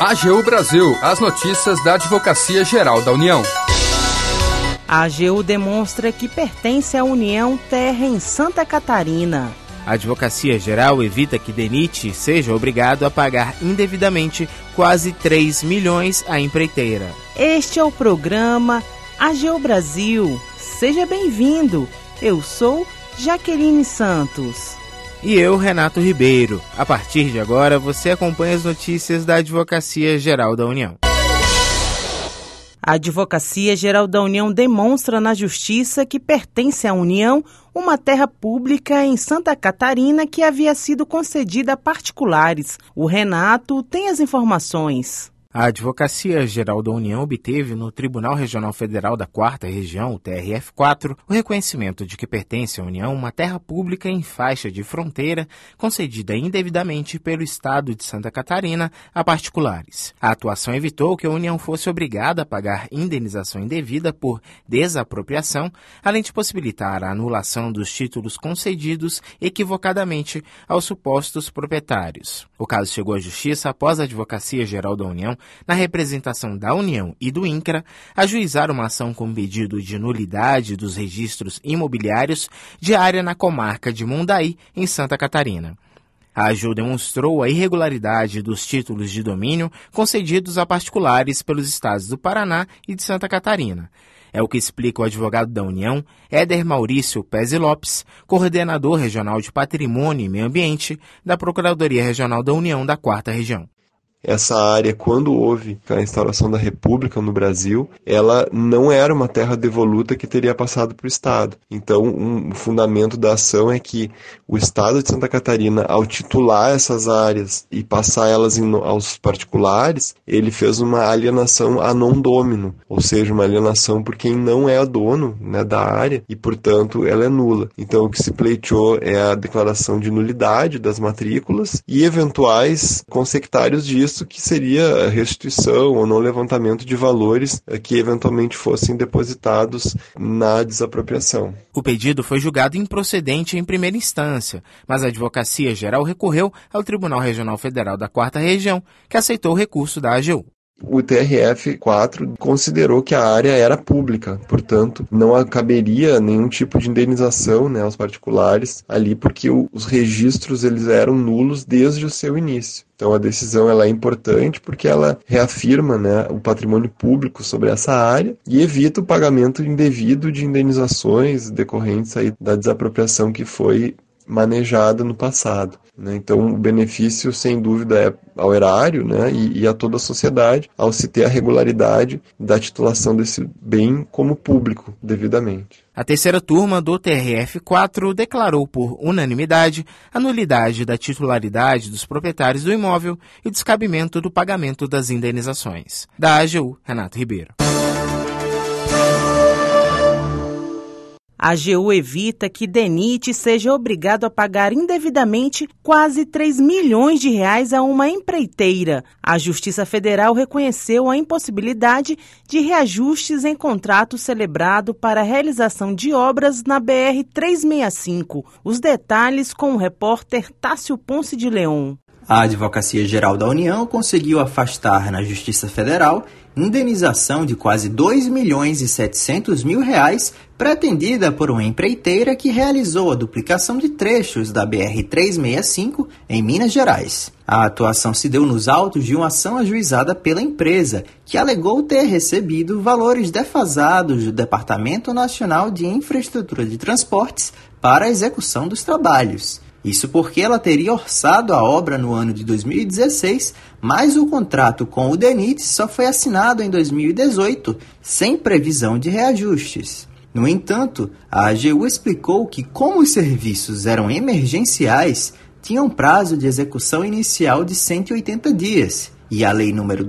AGU Brasil, as notícias da Advocacia Geral da União. A AGU demonstra que pertence à União terra em Santa Catarina. A Advocacia Geral evita que DENIT seja obrigado a pagar indevidamente quase 3 milhões à empreiteira. Este é o programa AGU Brasil. Seja bem-vindo. Eu sou Jaqueline Santos. E eu, Renato Ribeiro. A partir de agora, você acompanha as notícias da Advocacia Geral da União. A Advocacia Geral da União demonstra na Justiça que pertence à União uma terra pública em Santa Catarina que havia sido concedida a particulares. O Renato tem as informações. A Advocacia Geral da União obteve no Tribunal Regional Federal da 4ª Região, o TRF4, o reconhecimento de que pertence à União uma terra pública em faixa de fronteira concedida indevidamente pelo Estado de Santa Catarina a particulares. A atuação evitou que a União fosse obrigada a pagar indenização indevida por desapropriação, além de possibilitar a anulação dos títulos concedidos equivocadamente aos supostos proprietários. O caso chegou à Justiça após a Advocacia Geral da União, na representação da União e do INCRA, ajuizar uma ação com pedido de nulidade dos registros imobiliários de área na comarca de Mundaí, em Santa Catarina. A AGU demonstrou a irregularidade dos títulos de domínio concedidos a particulares pelos estados do Paraná e de Santa Catarina. É o que explica o advogado da União, Éder Maurício Pezzi Lopes, coordenador regional de Patrimônio e Meio Ambiente da Procuradoria Regional da União da 4ª Região. Essa área, quando houve a instauração da República no Brasil, ela não era uma terra devoluta que teria passado para o Estado. Então, o fundamento da ação é que o Estado de Santa Catarina, ao titular essas áreas e passar elas aos particulares, ele fez uma alienação a non domino, ou seja, uma alienação por quem não é dono, né, da área e, portanto, ela é nula. Então, o que se pleiteou é a declaração de nulidade das matrículas e eventuais consectários disso, que seria a restituição ou não levantamento de valores que eventualmente fossem depositados na desapropriação. O pedido foi julgado improcedente em primeira instância, mas a Advocacia Geral recorreu ao Tribunal Regional Federal da 4ª Região, que aceitou o recurso da AGU. O TRF4 considerou que a área era pública, portanto, não caberia nenhum tipo de indenização, né, aos particulares ali, porque os registros eles eram nulos desde o seu início. Então a decisão ela é importante porque ela reafirma, né, o patrimônio público sobre essa área e evita o pagamento indevido de indenizações decorrentes aí da desapropriação que foi manejada no passado, né? Então o benefício sem dúvida é ao erário, né, e a toda a sociedade ao se ter a regularidade da titulação desse bem como público devidamente. A terceira turma do TRF4 declarou por unanimidade a nulidade da titularidade dos proprietários do imóvel e o descabimento do pagamento das indenizações. Da AGU, Renato Ribeiro. A AGU evita que DENIT seja obrigado a pagar indevidamente quase 3 milhões de reais a uma empreiteira. A Justiça Federal reconheceu a impossibilidade de reajustes em contrato celebrado para a realização de obras na BR-365. Os detalhes com o repórter Tássio Ponce de Leon. A Advocacia Geral da União conseguiu afastar na Justiça Federal indenização de quase 2 milhões e 700 mil reais pretendida por uma empreiteira que realizou a duplicação de trechos da BR-365 em Minas Gerais. A atuação se deu nos autos de uma ação ajuizada pela empresa, que alegou ter recebido valores defasados do Departamento Nacional de Infraestrutura de Transportes para a execução dos trabalhos. Isso porque ela teria orçado a obra no ano de 2016, mas o contrato com o DENIT só foi assinado em 2018, sem previsão de reajustes. No entanto, a AGU explicou que, como os serviços eram emergenciais, tinham prazo de execução inicial de 180 dias, e a Lei nº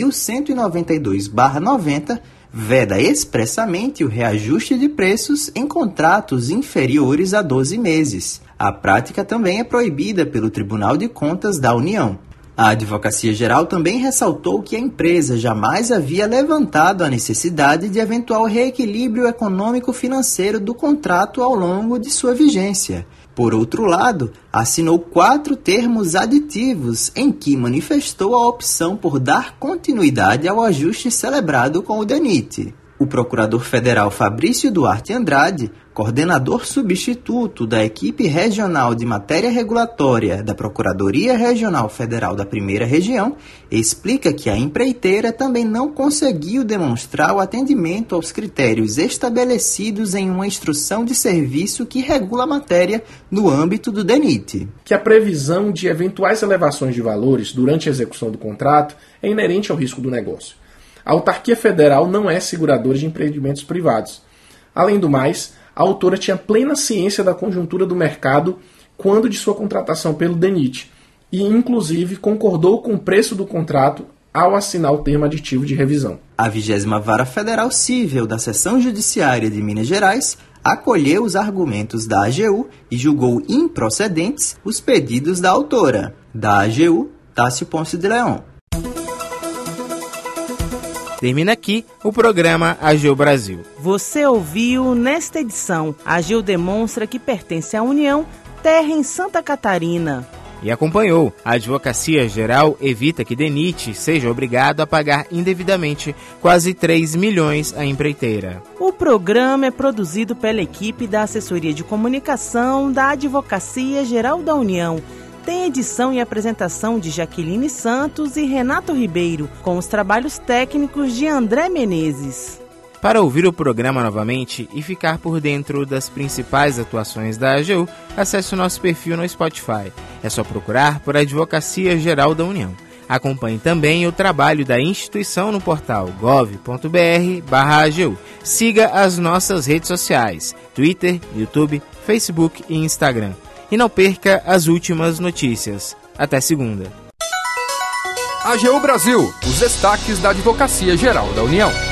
12.192/90 veda expressamente o reajuste de preços em contratos inferiores a 12 meses. A prática também é proibida pelo Tribunal de Contas da União. A Advocacia Geral também ressaltou que a empresa jamais havia levantado a necessidade de eventual reequilíbrio econômico-financeiro do contrato ao longo de sua vigência. Por outro lado, assinou 4 termos aditivos em que manifestou a opção por dar continuidade ao ajuste celebrado com o DENIT. O procurador federal Fabrício Duarte Andrade, coordenador substituto da equipe regional de matéria regulatória da Procuradoria Regional Federal da Primeira Região, explica que a empreiteira também não conseguiu demonstrar o atendimento aos critérios estabelecidos em uma instrução de serviço que regula a matéria no âmbito do DENIT. Que a previsão de eventuais elevações de valores durante a execução do contrato é inerente ao risco do negócio. A autarquia federal não é seguradora de empreendimentos privados. Além do mais, a autora tinha plena ciência da conjuntura do mercado quando de sua contratação pelo DENIT e, inclusive, concordou com o preço do contrato ao assinar o termo aditivo de revisão. A 20ª Vara Federal Cível da Seção Judiciária de Minas Gerais acolheu os argumentos da AGU e julgou improcedentes os pedidos da autora. Da AGU, Tássio Ponce de Leão. Termina aqui o programa AGU Brasil. Você ouviu nesta edição: a AGU demonstra que pertence à União, terra em Santa Catarina. E acompanhou: a Advocacia Geral evita que DENIT seja obrigado a pagar indevidamente quase 3 milhões à empreiteira. O programa é produzido pela equipe da Assessoria de Comunicação da Advocacia Geral da União. Tem edição e apresentação de Jaqueline Santos e Renato Ribeiro, com os trabalhos técnicos de André Menezes. Para ouvir o programa novamente e ficar por dentro das principais atuações da AGU, acesse o nosso perfil no Spotify. É só procurar por Advocacia Geral da União. Acompanhe também o trabalho da instituição no portal gov.br/AGU. Siga as nossas redes sociais, Twitter, YouTube, Facebook e Instagram. E não perca as últimas notícias. Até segunda. AGU Brasil, os destaques da Advocacia Geral da União.